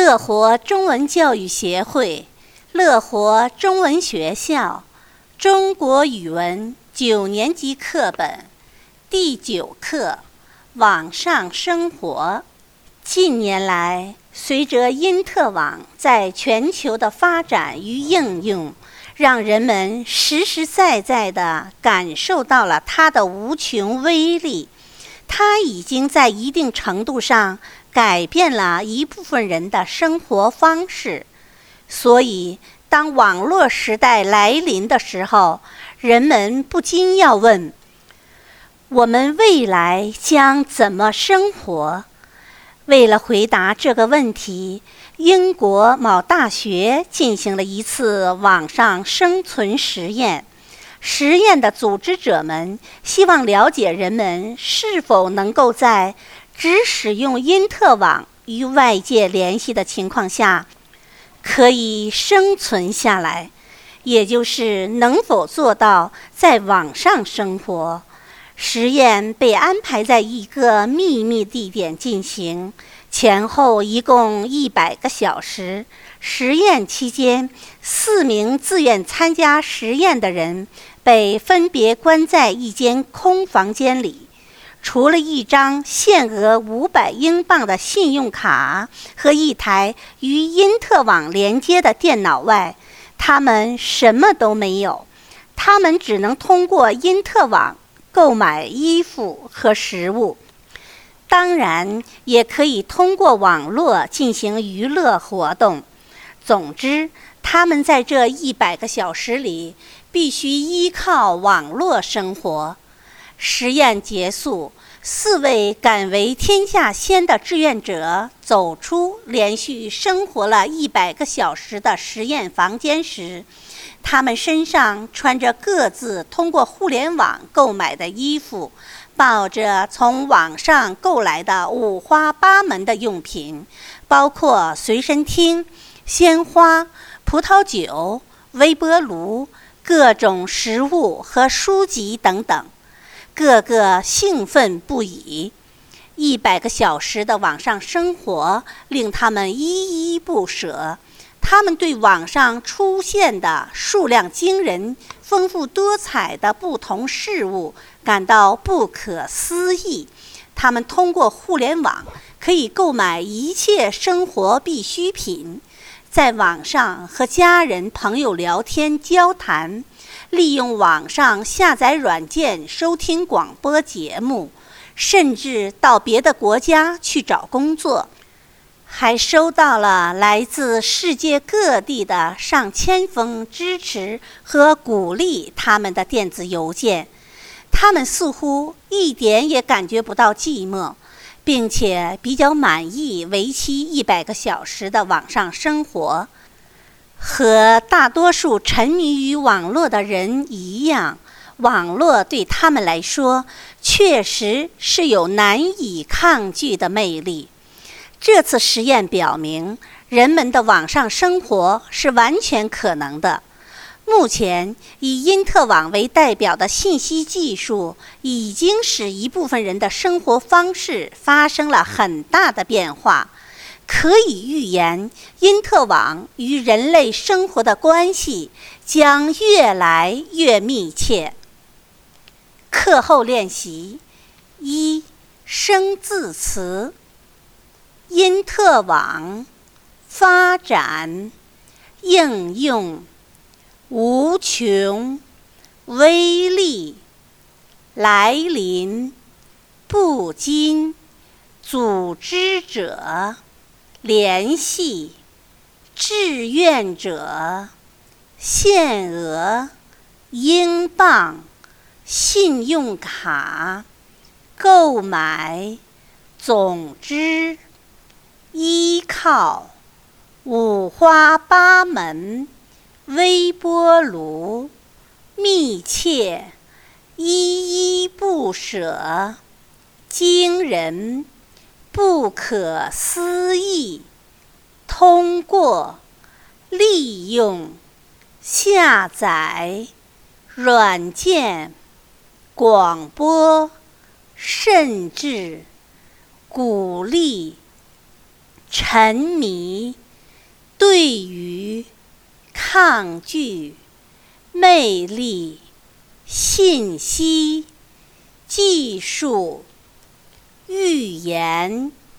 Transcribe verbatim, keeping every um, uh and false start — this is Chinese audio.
乐活中文教育协会、乐活中文学校中国语文九年级课本第九课：网上生活。近年来，随着因特网在全球的发展与应用，让人们实实在在地感受到了它的无穷威力。它已经在一定程度上改变了一部分人的生活方式。所以，当网络时代来临的时候，人们不禁要问：我们未来将怎么生活？为了回答这个问题，英国某大学进行了一次网上生存实验。实验的组织者们希望了解人们是否能够在只使用因特网与外界联系的情况下可以生存下来，也就是能否做到在网上生活。实验被安排在一个秘密地点进行，前后一共一百个小时。实验期间，四名自愿参加实验的人被分别关在一间空房间里，除了一张限额五百英镑的信用卡和一台与因特网连接的电脑外，他们什么都没有。他们只能通过因特网购买衣服和食物，当然也可以通过网络进行娱乐活动。总之，他们在这一百个小时里必须依靠网络生活。实验结束，四位敢为天下先的志愿者走出连续生活了一百个小时的实验房间时，他们身上穿着各自通过互联网购买的衣服，抱着从网上购来的五花八门的用品，包括随身听、鲜花、葡萄酒、微波炉、各种食物和书籍等等，个个兴奋不已。一百个小时的网上生活令他们依依不舍。他们对网上出现的数量惊人、丰富多彩的不同事物感到不可思议。他们通过互联网可以购买一切生活必需品，在网上和家人朋友聊天交谈，利用网上下载软件收听广播节目，甚至到别的国家去找工作，还收到了来自世界各地的上千封支持和鼓励他们的电子邮件。他们似乎一点也感觉不到寂寞，并且比较满意为期一百个小时的网上生活。和大多数沉迷于网络的人一样，网络对他们来说确实是有难以抗拒的魅力。这次实验表明，人们的网上生活是完全可能的。目前，以因特网为代表的信息技术已经使一部分人的生活方式发生了很大的变化。可以预言，因特网与人类生活的关系将越来越密切。课后练习一：生字词。因特网发展应用无穷威力来临不禁组织者联系志愿者限额英镑信用卡购买总之依靠五花八门微波炉密切依依不舍惊人不可思议通过利用下载软件广播甚至鼓励沉迷，对于，抗拒，魅力，信息，技术，预言。